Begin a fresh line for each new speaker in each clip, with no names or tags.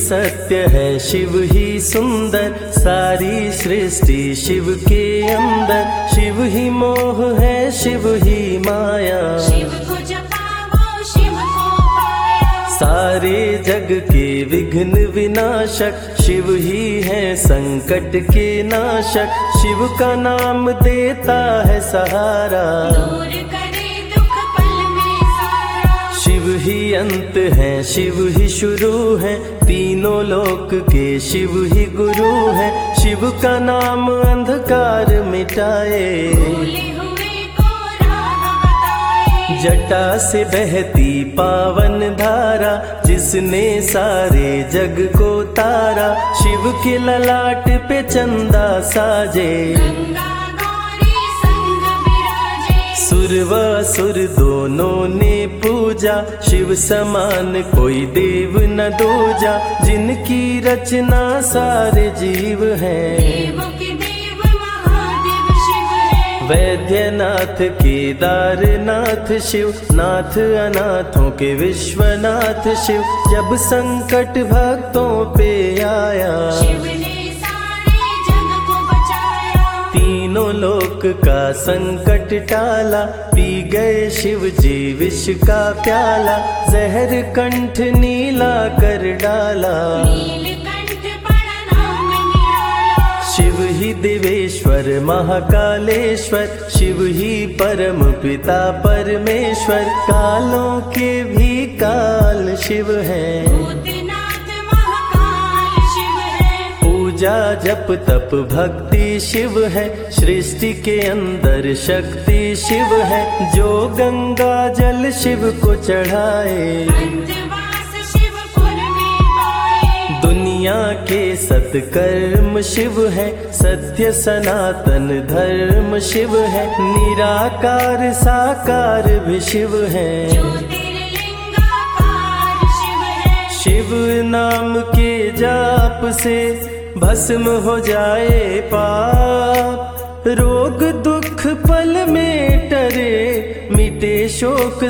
सत्य है, शिव ही सुंदर, सारी सृष्टि शिव के अंदर। शिव ही मोह है, शिव ही माया,
शिव को जपाओ शिव को पाया।
सारे जग के विघ्न विनाशक, शिव ही है संकट के नाशक। शिव का नाम देता है सहारा,
दूर करे दुख पल में सारा।
शिव ही अंत है, शिव ही शुरू है, तीनों लोक के शिव ही गुरु है। शिव का नाम अंधकार मिटाए,
भूले हुए को राह बताए।
जटा से बहती पावन धारा, जिसने सारे जग को तारा। शिव के ललाट पे चंदा साजे,
गंगा गौरी संग विराजे।
सुर व असुर दोनों ने पूजा, शिव समान कोई देव न दूजा। जिनकी रचना सारे जीव हैं,
देवों के देव महादेव शिव है।
वैद्यनाथ केदारनाथ शिव, नाथ अनाथों के विश्वनाथ शिव। जब संकट भक्तों पे आया,
शिव ने सारे जग को बचाया।
तीनों लोक का संकट टाला, पी गए शिव जी विष का प्याला। जहर कंठ नीला कर डाला,
नीलकंठ बड़ा नाम निराला।
शिव ही देवेश्वर महाकालेश्वर, शिव ही परम पिता परमेश्वर। कालों के भी काल शिव है,
भूतनाथ महाकाल शिव है।
पूजा जप तप भक्ति शिव है, सृष्टि के अंदर शक्ति शिव है। जो गंगा जल शिव को चढ़ाए,
अंतवास शिवपुर में पाए।
दुनिया के सत्कर्म शिव है, सत्य सनातन धर्म शिव है। निराकार साकार भी शिव है,
ज्योतिर्लिंगाकार शिव है।
शिव नाम के जाप से भस्म हो जाए पाप। रोग दुख पल में टरे, मिटे शोक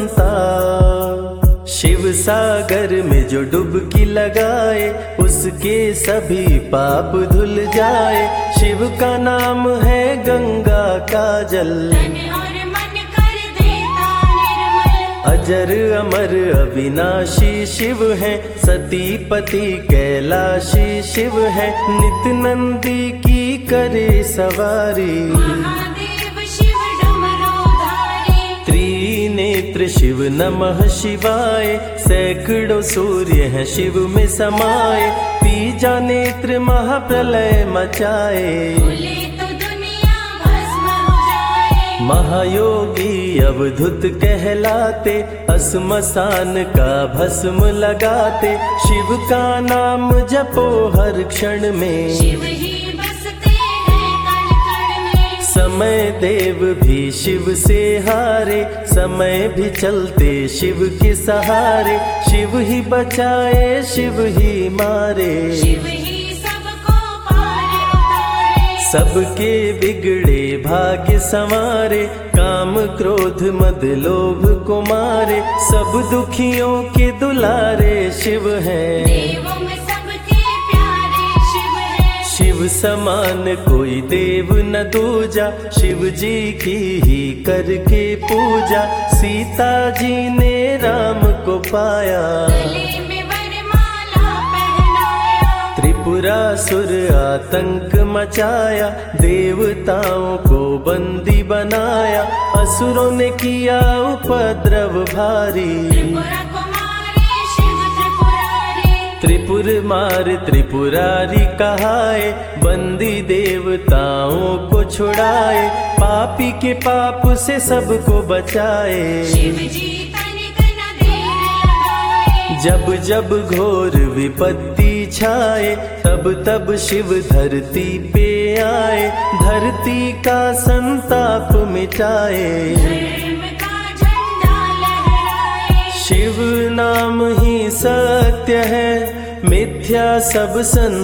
संताप। शिव सागर में जो डुबकी लगाए, उसके सभी पाप धुल जाए। शिव का नाम है गंगा का जल,
तन और मन कर देता निर्मल।
अजर अमर अविनाशी शिव है, सतीपति कैलाशी शिव है। नित नंदी की करे सवारी,
महादेव शिव डमरूधारी।
त्रिनेत्र शिव नमः शिवाय। सैकड़ों सूर्य हैं शिव में समाये, तीजा नेत्र महाप्रलय मचाए।
खुले तो दुनिया भस्म हो जाए।
महायोगी अवधूत कहलाते, श्मशान का भस्म लगाते। शिव का नाम जपो हर क्षण में,
शिव ही बसते हैं कण कण में।
समय देव भी शिव से हारे, समय भी चलते शिव के सहारे। शिव ही बचाए शिव ही मारे,
शिव ही सबको पार उतारे।
सबके बिगड़े भाग्य संवारे। काम क्रोध मद लोभ को मारे, सब दुखियों के दुलारे शिव हैं।
देवों में सबके प्यारे शिव है।
शिव समान कोई देव न दूजा, शिव जी की ही करके पूजा। सीता जी ने राम को पाया,
गले में वरमाला पहनाया।
त्रिपुरासुर आतंक मचाया, देवताओं को बंदी बनाया। असुरों ने किया उपद्रव भारी,
त्रिपुरा कुमारी शिव त्रिपुरारी।
त्रिपुर मार त्रिपुरारी कहाए, बंदी देवताओं को छुड़ाए। पापी के पाप से सबको बचाए,
शिव जी तनिक न देर लगाए।
जब जब घोर विपत्ति छाए, तब तब शिव धरती पे आए। धरती का संताप मिटाए,
धर्म का झंडा लहराए।
शिव नाम ही सत्य है, मिथ्या सब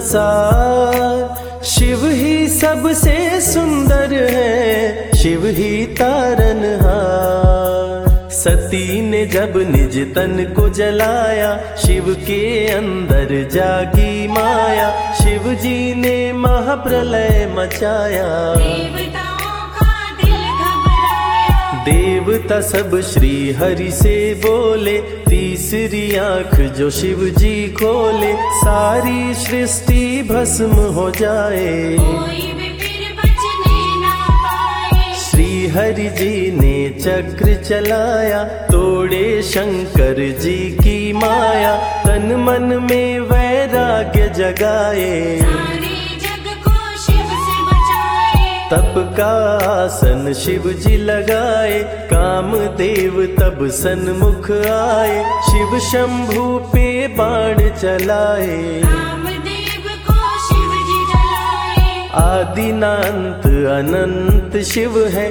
संसार। शिव ही सबसे सुंदर है, शिव ही तारनहार। सती ने जब निज तन को जलाया, शिव के अंदर जागी माया, शिव जी ने महाप्रलय मचाया।
देवताओं का दिल घबराया,
देवता सब श्री हरि से बोले, तीसरी आंख जो शिव जी खोले, सारी सृष्टि भस्म हो जाए।
कोई भी फिर बचने ना पाए।
श्री हरि जी ने चक्र चलाया, तोड़े शंकर जी की माया, तन मन में वैराग्य जगाए।
सारे जग को शिव से बचाए।
तप का आसन शिव जी लगाए, कामदेव तब सन्मुख आए, शिव शंभु पे बाण चलाए।
कामदेव को शिव जी जलाए।
आदिनांत अनंत शिव है,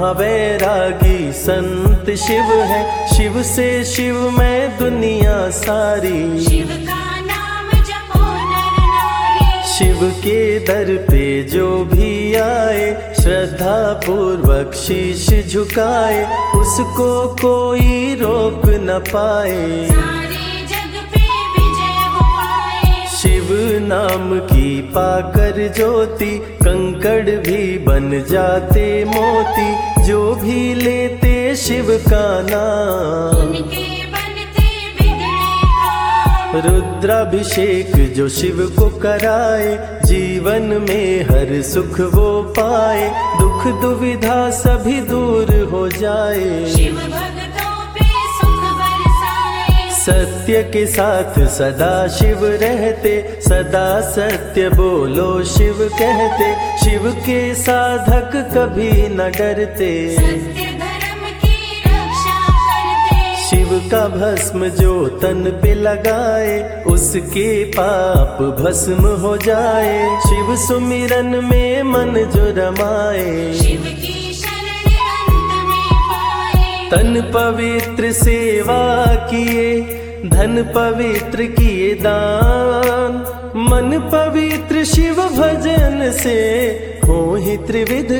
महावैरागी संत शिव है, शिव से शिव में दुनिया सारी।
शिव का नाम जपो नर नारी।
शिव के दर पे जो भी आए, श्रद्धा पूर्वक शीश झुकाए, उसको कोई रोक न पाए।
सारे जग पे विजय हो पाए।
शिव नाम की पाकर ज्योति, कंकड़ भी बन जाते मोती, जो भी लेते शिव का नाम।
उनके बनते बिगड़े काम।
रुद्राभिषेक जो शिव को कराए, जीवन में हर सुख वो पाए, दुख दुविधा सभी दूर हो जाए।
शिव भक्तों पे सुख बरसाए।
सत्य के साथ सदा शिव रहते, सदा सत्य बोलो शिव कहते, शिव के साधक कभी न डरते।
सत्य धर्म की रक्षा करते।
शिव का भस्म जो तन पे लगाए, उसके पाप भस्म हो जाए, शिव सुमिरन में मन जो रमाए।
शिव की शरण अंत में पाए।
तन पवित्र सेवा किए, धन पवित्र किए दान, मन पवित्र शिव भजन से हो ही त्रिविध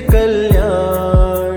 कल्याण।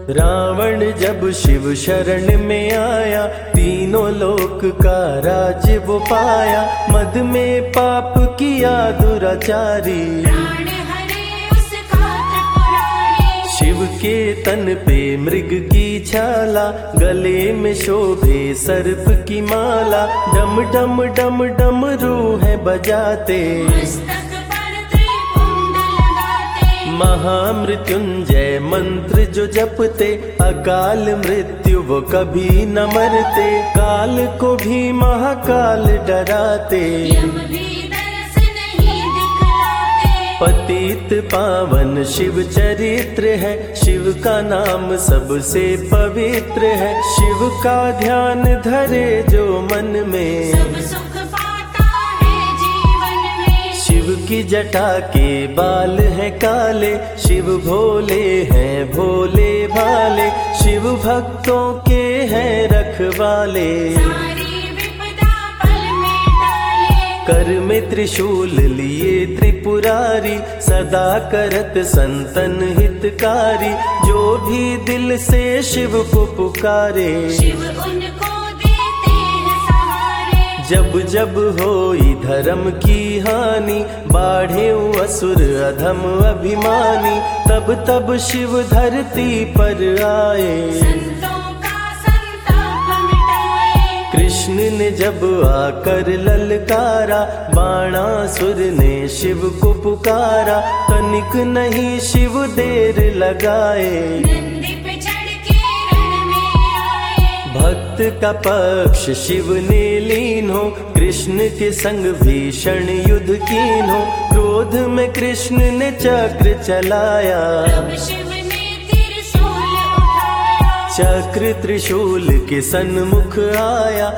रावण जब शिव शरण में आया, तीनों लोक का राज्य वो पाया, मद में पाप किया दुराचारी।
प्राण हरे उसका त्रिपुरारी।
शिव के तन पे मृग की छाला, गले में शोभे सर्प की माला, डम डम डम डम रूह बजाते।
मस्तक पर त्रिपुंड लगाते।
महामृत्युंजय मंत्र जो जपते, अकाल मृत्यु वो कभी न मरते, काल को भी महाकाल डराते।
यम भी दरस नहीं दिखलाते।
पतित पावन शिव चरित्र है, शिव का नाम सबसे पवित्र है, शिव का ध्यान धरे जो मन में,
सब सुख पाता है जीवन में।
शिव की जटा के बाल हैं काले, शिव भोले हैं भोले भाले, शिव भक्तों के हैं रखवाले।
सारी विपदा पल में डाले।
कर में त्रिशूल लिए त्रिपुरारी, सदा करत संतन हितकारी, जो भी दिल से शिव को पुकारे।
शिव उनको देते हैं सहारे।
जब जब होई धर्म की हानि, बाढ़े असुर अधम अभिमानी, तब तब शिव धरती पर आए।
संतों का संताप मिटाए।
कृष्ण ने जब आकर ललकारा, बाणासुर ने शिव को पुकारा, तनिक नहीं शिव देर लगाए।
नंदी पे चढ़ के रण में आए।
भक्त का पक्ष शिव ने लीन हो, कृष्ण के संग भीषण युद्ध कीन हो, क्रोध में कृष्ण ने चक्र चलाया।
तब शिव ने त्रिशूल उठाया।
चक्र त्रिशूल के सन्मुख आया,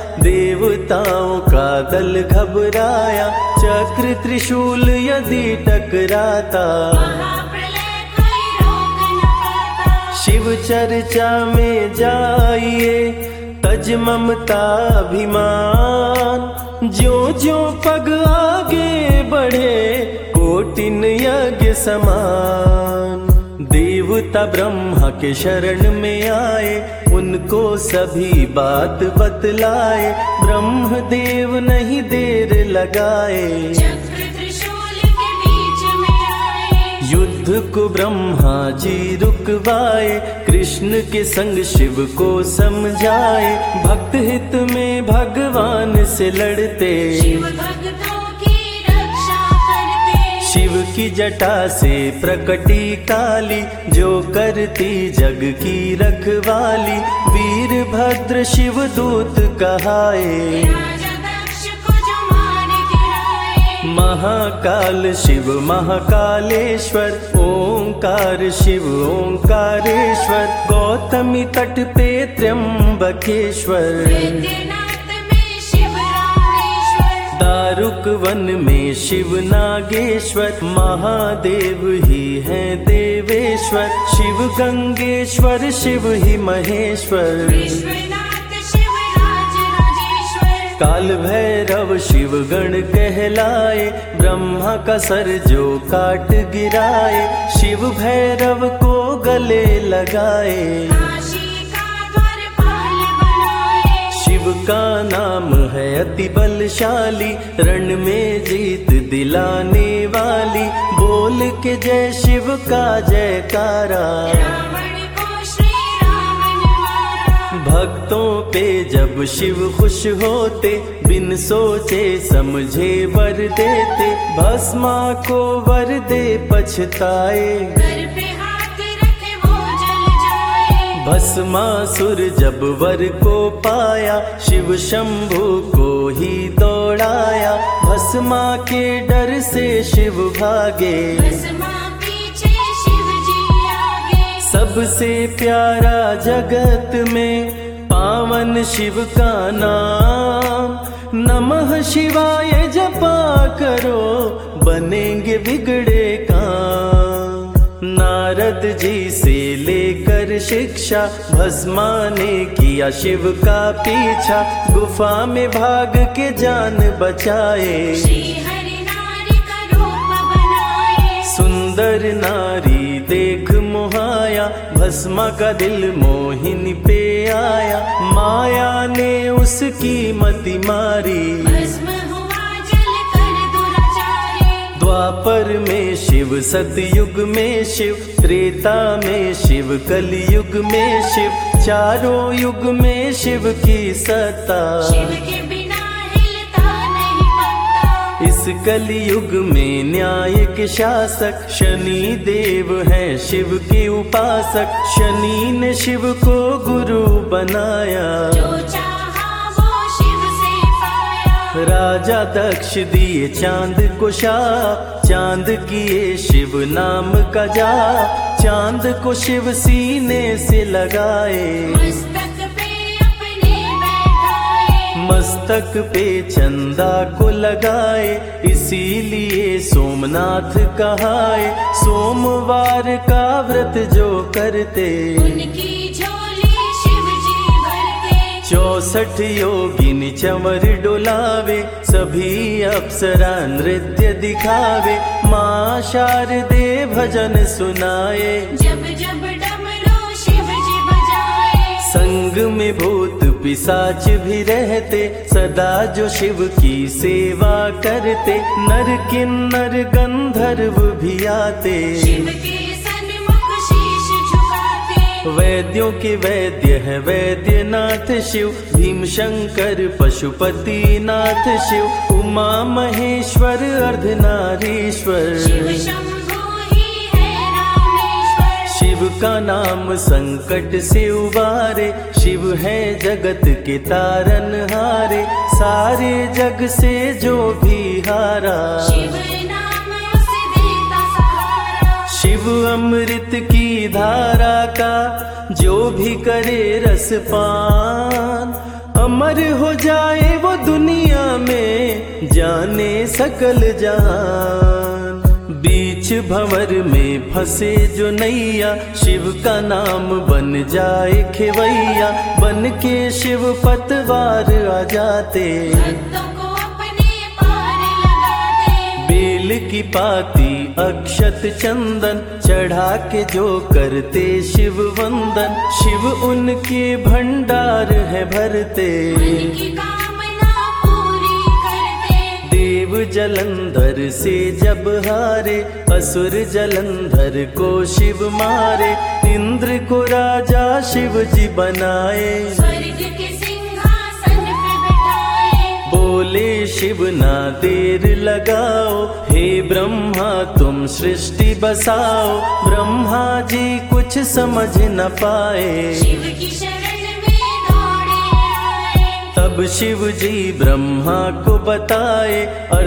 देवताओं का दल घबराया, चक्र त्रिशूल यदि टकराता,
महाप्रलय कोई रोक न पाता।
शिव चर्चा में जाइए, तज ममता अभिमान, ज्यों ज्यों पग आगे बढ़े, कोटिन यज्ञ समान। देवता पिता ब्रह्मा के शरण में आए, उनको सभी बात बतलाए। ब्रह्मदेव नहीं देर लगाए,
चक्र त्रिशूल के बीच में आए।
युद्ध को ब्रह्मा जी रुकवाए, कृष्ण के संग शिव को समझाए। भक्त हित में भगवान से लड़ते,
शिव भक्तों की रक्षा करते।
शिव की जटा से प्रकटी काली, जो करती जग की रखवाली। वीरभद्र शिव दूत कहाए,
राजा दक्ष को जो मार गिराए।
महाकाल शिव महाकालेश्वर, ओंकार शिव ओंकारेश्वर। गौतमी तट पे त्र्यंबकेश्वर,
वैद्यनाथ में शिव रामेश्वर।
दारुक वन में शिव नागेश्वर। महादेव ही हैं देवेश्वर, शिव गंगेश्वर शिव ही महेश्वर।
विश्वनाथ शिव राजराजेश्वर।
काल भैरव शिव गण कहलाए, ब्रह्मा का सर जो काट गिराए। शिव भैरव को गले लगाए,
काशी का द्वारपाल बनाए।
शिव का नाम है अति बलशाली, रण में जीत दिलाने वाली। बोल के जय शिव का जयकारा,
रावण को श्री राम ने मारा।
भक्तों पे जब शिव खुश होते, बिन सोचे समझे वर देते। भस्मा को वर दे पछताए,
घर पे हाथ रखे वो जल जाए।
भस्मासुर जब वर को पाया, शिव शंभु को ही दौड़ाया। भस्मा के डर से शिव भागे,
भस्मा पीछे शिव जी आगे।
सबसे प्यारा जगत में पावन शिव का नाम। नमः शिवाय जपा करो, बनेंगे बिगड़े काम। नारद जी से लेकर शिक्षा, भस्मा ने किया शिव का पीछा। गुफा में भाग के जान बचाए,
श्री हरि नारी का रूप बनाए।
सुंदर नारी देख मोहाया, भस्मा का दिल मोहिनी पे आया। माया ने उसकी मति मारी,
भस्म हुआ जल कर दुराचारी।
द्वापर में शिव सतयुग में शिव, त्रेता में शिव कलयुग में शिव। चारों युग में शिव की सत्ता,
शिव के बिना हिलता नहीं पत्ता।
इस कलयुग में न्याय के शासक, शनि देव हैं शिव के उपासक। शनि ने शिव को गुरु बनाया,
जो चाहा वो शिव से पाया।
राजा दक्ष दिए चांद को शाप, चांद किए शिव नाम का जाप। चांद को शिव सीने से लगाए,
मस्तक पे अपने बैठाए।
मस्तक पे चंदा को लगाए। इसीलिए सोमनाथ कहाए, सोमवार का व्रत जो करते।
उनकी झोली शिव जी भरते।
64 योगिनी चंवर डोलावे, सभी अप्सरा नृत्य दिखावे। माँ शारदे भजन सुनाए,
जब जब डमरू शिव जी बजाए।
संग में भूत पिशाच भी रहते, सदा जो शिव की सेवा करते। नर किन्नर गंधर्व भी आते,
शिव के सन्मुख शीश झुकाते।
वैद्यों के वैद्य है वैद्यनाथ शिव। भीम शंकर पशुपति नाथ शिव। उमा महेश्वर अर्धनारीश्वर,
शिव शंभु ही है रामेश्वर।
शिव का नाम संकट से उबारे। शिव है जगत के तारनहारे, सारे जग से जो भी हारा।
शिव नाम उसे देता सहारा।
शिव अमृत की धारा का जो भी करे रसपान, अमर हो जाए वो दुनिया में, जाने सकल जहान। बीच भंवर में फंसे जो नैया, शिव का नाम बन जाए खेवैया। बन के शिव पतवार आ जाते,
भक्तों को अपने पार लगाते।
बेल की पाती अक्षत चंदन चढ़ा के जो करते शिव वंदन, शिव उनके भंडार है भरते।
मन की कामना पूरी करते।
देव जलंधर से जब हारे, असुर जलंधर को शिव मारे। इंद्र को राजा शिव जी बनाए,
स्वर्ग के सिंहासन पे बिठाए।
बोले शिव ना देर लगाओ, हे ब्रह्मा तुम सृष्टि बसाओ। ब्रह्मा जी कुछ समझ न पाए,
शिव की शरण में दौड़े आए।
तब शिव जी ब्रह्मा को बताए,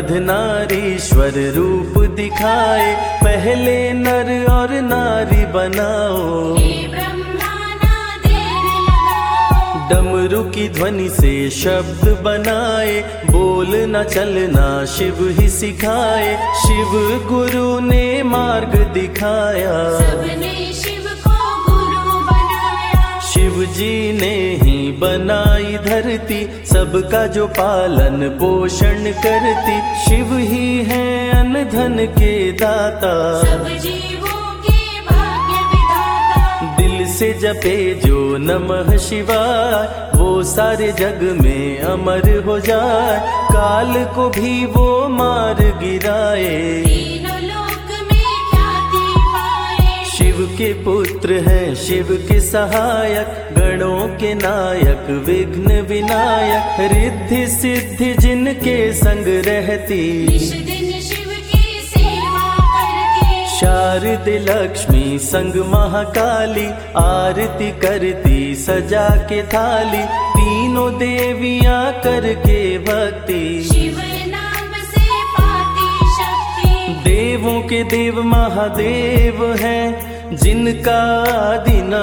अर्धनारीश्वर रूप दिखाए। पहले नर और नारी बनाओ,
हे ब्रह्मा ना देर लगाओ।
डमरू की ध्वनि से शब्द बनाए, बोलना चलना शिव ही सिखाए। शिव गुरु ने मार्ग दिखाया,
सबने शिव को गुरु बनाया।
शिव जी ने ही बनाई धरती, सबका जो पालन पोषण करती। शिव ही है अन्न धन के दाता,
सब जीवों के भाग्य विधाता।
दिल से जपे जो नमः शिवाय, वो सारे जग में अमर हो जाए। काल को भी वो मार गिराए,
तीनों लोक में ख्याति पाए।
शिव के पुत्र हैं शिव के सहायक, गणों के नायक विघ्न विनायक। रिद्धि सिद्धि जिनके संग रहती,
निश दिन शिव की सेवा करती।
शारद लक्ष्मी संग महाकाली, आरती करती सजा के थाली। तीनों देवियां करके भक्ति,
शिव नाम से पाती शक्ति।
देवों के देव महादेव हैं, जिनका आदि न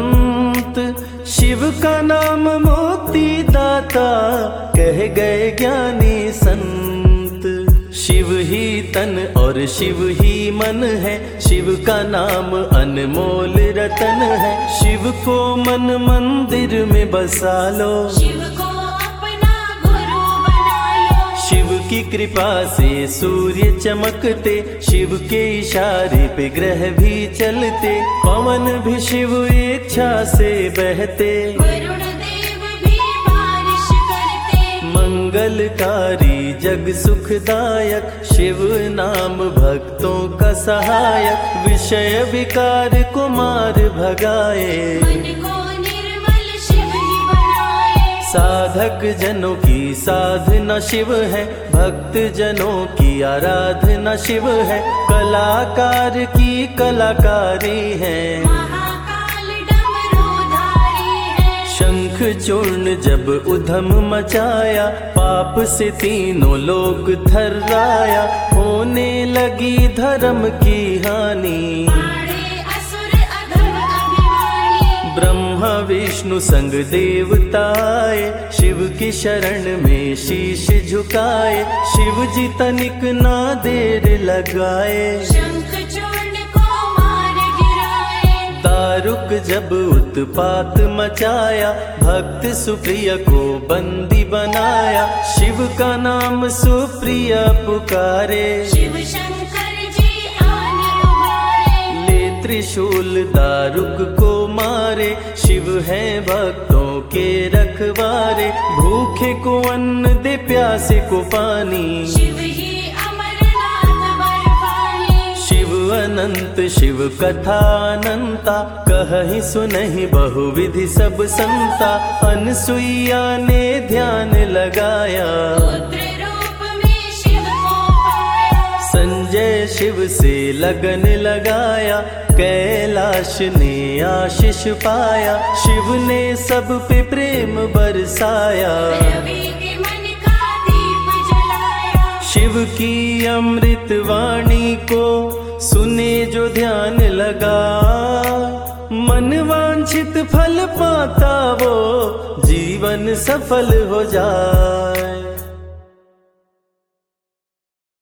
अंत। शिव का नाम मुक्ति दाता, कह गए ज्ञानी संत। शिव ही तन और शिव ही मन है, शिव का नाम अनमोल रतन है। शिव को मन मंदिर में बसा लो,
शिव को अपना गुरु बना लो।
शिव की कृपा से सूर्य चमकते, शिव के इशारे पे ग्रह भी चलते। पवन भी शिव इच्छा से बहते,
वरुण देव भी बारिश करते।
मंगलकारी जग सुखदायक, शिव नाम भक्तों का सहायक। विषय विकार को मार भगाए,
मन को निर्मल शिव ही बनाए।
साधक जनों की साधना शिव है, भक्त जनों की आराधना शिव है। कलाकार की कलाकारी है,
महाकाल डमरूधारी है।
शंख चूर्ण जब उधम मचाया, पाप से तीनों लोग थर्राया। होने लगी धर्म की हानि,
मारे असुर अधम अभिमानी।
ब्रह्मा विष्णु संग देवताए, शिव की शरण में शीश झुकाए। शिव जी तनिक ना देर लगाए,
शंख चूर्ण को मार गिराए।
दारुक जब उत्पात मचाया, भक्त सुप्रिय को बंदी बनाया। शिव का नाम सुप्रिय पुकारे,
शिव शंकर जी आन उबारे।
ले त्रिशूल दारुक को मारे। शिव है भक्तों के रखवारे, भूखे को अन्न दे प्यासे को पानी।
शिव ही अमरनाथ बर्फानी।
शिव अनंत शिव कथा अनंता, कहहि सुनहि बहुविधि सब संता। अनसुईया ने ध्यान लगाया,
पुत्र रूप में शिव को पाया।
संजय शिव से लगन लगाया, कैलाश ने आशीष पाया। शिव ने सब पे प्रेम बरसाया,
रवि के मन का दीप जलाया।
शिव की अमृत वाणी को सुने जो ध्यान लगा। मन वांछित फल पाता वो, जीवन सफल हो जा।